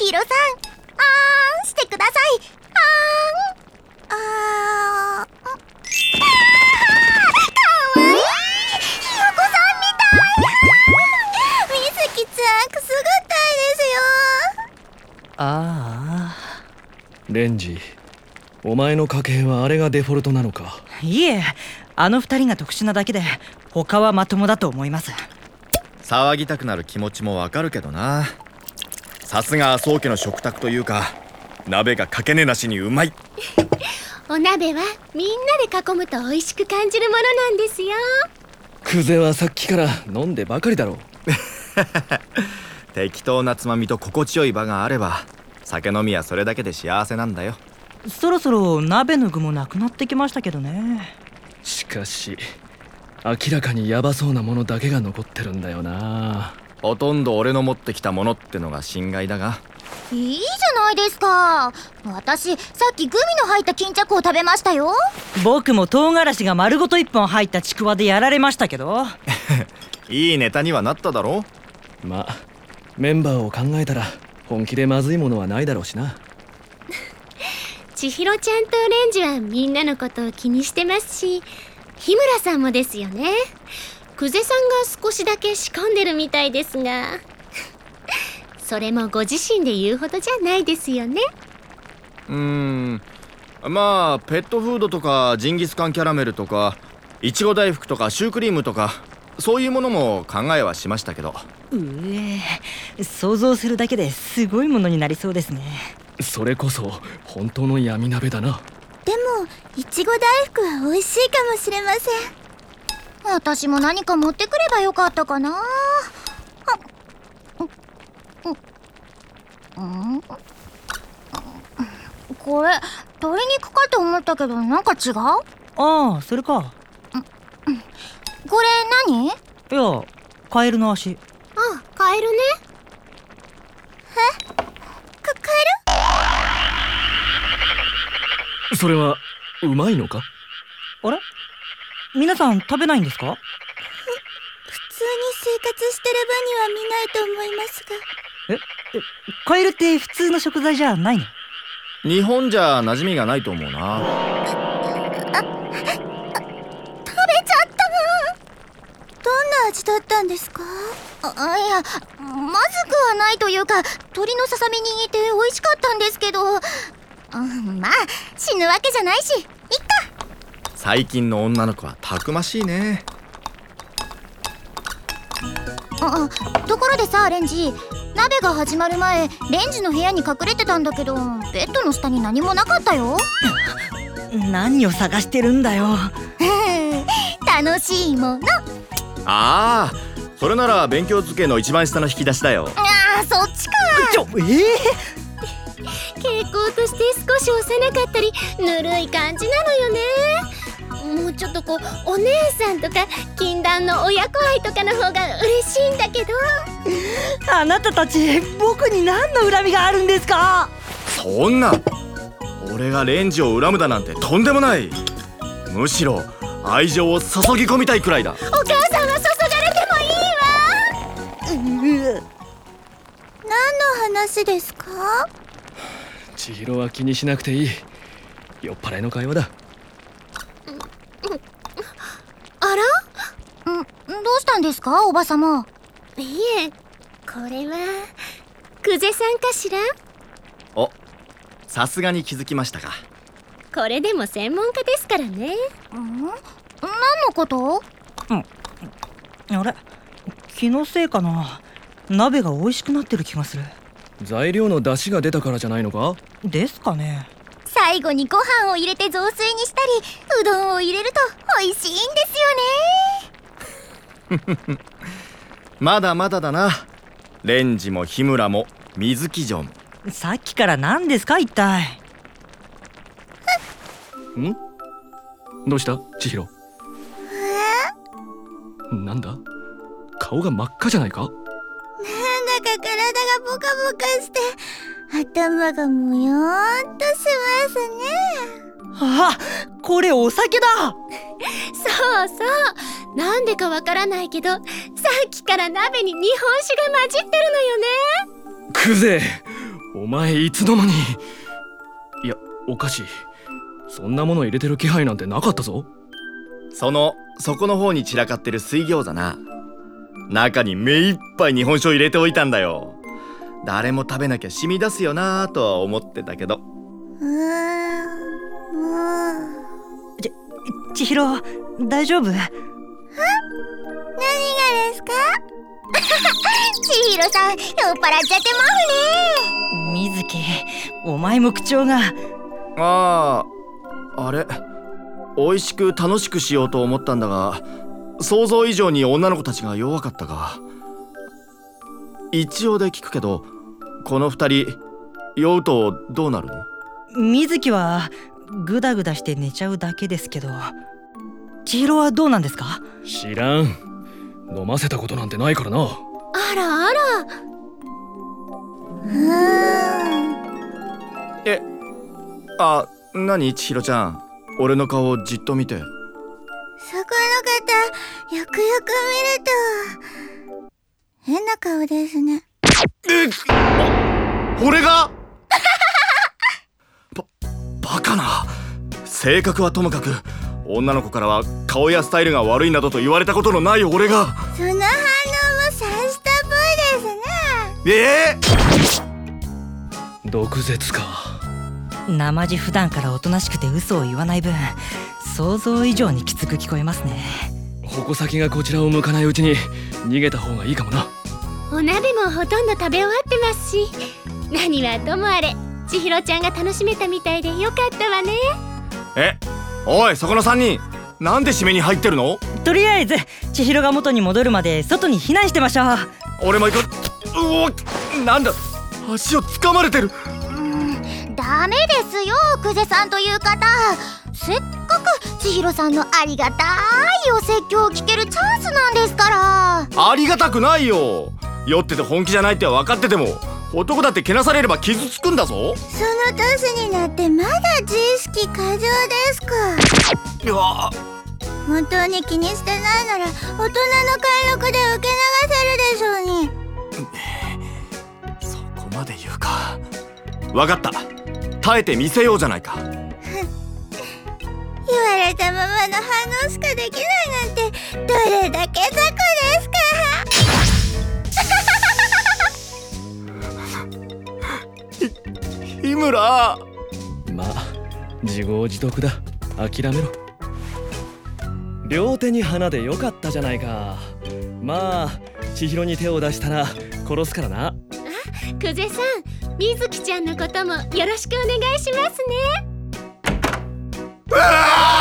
千尋さん、してください。かわいい、ひよこさんみたい。みずきちゃん、くすぐったいですよ。 レンジ、お前の家系はあれがデフォルトなのか？ いえ、あの二人が特殊なだけで他はまともだと思います。 騒ぎたくなる気持ちもわかるけどな。さすが麻生家の食卓というか、鍋がかけねなしにうまい。 お鍋はみんなで囲むと美味しく感じるものなんですよ。 クゼはさっきから飲んでばかりだろう。 適当なつまみと心地よい場があれば、酒飲みはそれだけで幸せなんだよ。 そろそろ鍋の具もなくなってきましたけどね。 しかし明らかにヤバそうなものだけが残ってるんだよな。 ほとんど俺の持ってきたものってのが心外だが。 いいじゃないですか。私、さっきグミの入った巾着を食べましたよ。 僕も唐辛子が丸ごと1本入ったちくわでやられましたけど。 いいネタにはなっただろ。 まあメンバーを考えたら本気でまずいものはないだろうしな。 千尋ちゃんとオレンジはみんなのことを気にしてますし、日村さんもですよね。久世さんが少しだけ仕込んでるみたいですがそれもご自身で言うほどじゃないですよね。 まあペットフードとかジンギスカンキャラメルとかいちご大福とかシュークリームとか、そういうものも考えはしましたけど。 想像するだけですごいものになりそうですね。 それこそ本当の闇鍋だな。 でもいちご大福は美味しいかもしれません。私も何か持ってくればよかったかな。これ鶏肉かと思ったけどなんか違う。 それか。 これ何？ いや、カエルの足。 カエルね。 カエそれはうまいのか？ あれ、皆さん食べないんですか？ ル？普通に生活してる分には見ないと思いますが。 カエルって普通の食材じゃないの？ 日本じゃ馴染みがないと思うな。 食べちゃった。どんな味だったんですか？いや、まずくはないというか、鶏のささみに似て美味しかったんですけど、まあ死ぬわけじゃないしいっか。 最近の女の子はたくましいね。 ところでさ、レンジ、鍋が始まる前レンジの部屋に隠れてたんだけど、ベッドの下に何もなかったよ。 何を探してるんだよ。 楽しいもの。 それなら勉強机の一番下の引き出しだよ。 そっちか。 傾向として少し幼かったりぬるい感じなのよね。もうちょっとお姉さんとか禁断の親子愛とかの方が嬉しいんだけど。 あなたたち僕に何の恨みがあるんですか？ そんな、俺がレンジを恨むだなんてとんでもない。むしろ愛情を注ぎ込みたいくらいだ。 お母さんは注がれてもいいわ。 何の話ですか？ 千尋は気にしなくていい。酔っ払いの会話だ。 あら？ どうしたんですか、おばさま？ いえ、これは久世さんかしら？ さすがに気づきましたか。 これでも専門家ですからね。 何のこと？ あれ、気のせいかな。鍋が美味しくなってる気がする。 材料の出汁が出たからじゃないのか？ ですかね。 最後にご飯を入れて雑炊にしたりうどんを入れると美味しいんですよね。 まだまだだな。レンジも日村も水木城も。 さっきから何ですか一体？ どうした千尋？なんだ、顔が真っ赤じゃないか？ なんだか体がポカポカして頭がもよーっとしますね。 これお酒だ。 そうそう、なんでかわからないけどさっきから鍋に日本酒が混じってるのよね。 クゼ、 お前いつの間に。いや、おかしい。そんなもの入れてる気配なんてなかったぞ。 底の方に散らかってる水餃子な。中に目いっぱい日本酒を入れておいたんだよ。誰も食べなきゃ染み出すよなとは思ってたけど。 千尋、大丈夫？ 何がですか？千尋さん、酔っ払っちゃってますね。 水木、お前も口調が。 あれ美味しく楽しくしようと思ったんだが、想像以上に女の子たちが弱かったか。一応で聞くけど、この二人酔うとどうなるの？ 水木はグダグダして寝ちゃうだけですけど、千尋はどうなんですか？ 知らん。飲ませたことなんてないからな。 あらあら。 何千尋ちゃん、俺の顔をじっと見て。 そこの方、よくよく見ると変な顔ですね。 俺がバカな。性格はともかく、女の子からは顔やスタイルが悪いなどと言われたことのない俺が。 その反応も察したっぽいですね。 毒舌か。 生地普段からおとなしくて嘘を言わない分、想像以上にきつく聞こえますね。 矛先がこちらを向かないうちに逃げた方がいいかもな。 お鍋もほとんど食べ終わってますし、何はともあれ千尋ちゃんが楽しめたみたいでよかったわね。 おい、そこの3人、なんで締めに入ってるの？ とりあえず千尋が元に戻るまで外に避難してましょう。 俺も行く。なんだ、足を掴まれてる。 ダメですよ、久世さんという方。せっかく千尋さんのありがたいお説教を聞けるチャンスなんですから。 ありがたくないよ。酔ってて本気じゃないって分かってても、男だってけなされれば傷つくんだぞ。 その年になってまだ自意識過剰ですか？ いや、 本当に気にしてないなら大人の貫禄で受け流せるでしょうに。 そこまで言うか。分かった、耐えてみせようじゃないか。 言われたままの反応しかできないなんて、どれだけ雑魚ですか？ 日村。 まあ自業自得だ。諦めろ。両手に花でよかったじゃないか。まあ千尋に手を出したら殺すからな。 久世さん、みずきちゃんのこともよろしくお願いしますね。 うわー！